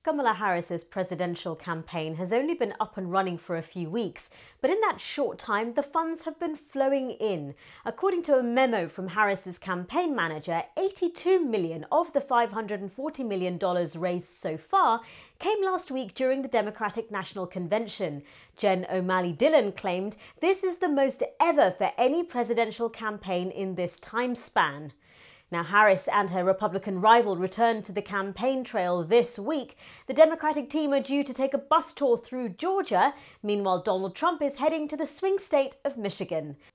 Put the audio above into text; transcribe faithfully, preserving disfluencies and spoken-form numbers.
Kamala Harris's presidential campaign has only been up and running for a few weeks, but in that short time, the funds have been flowing in. According to a memo from Harris's campaign manager, eighty-two million dollars of the five hundred forty million dollars raised so far came last week during the Democratic National Convention. Jen O'Malley Dillon claimed this is the most ever for any presidential campaign in this time span. Now, Harris and her Republican rival return to the campaign trail this week. The Democratic team are due to take a bus tour through Georgia. Meanwhile, Donald Trump is heading to the swing state of Michigan.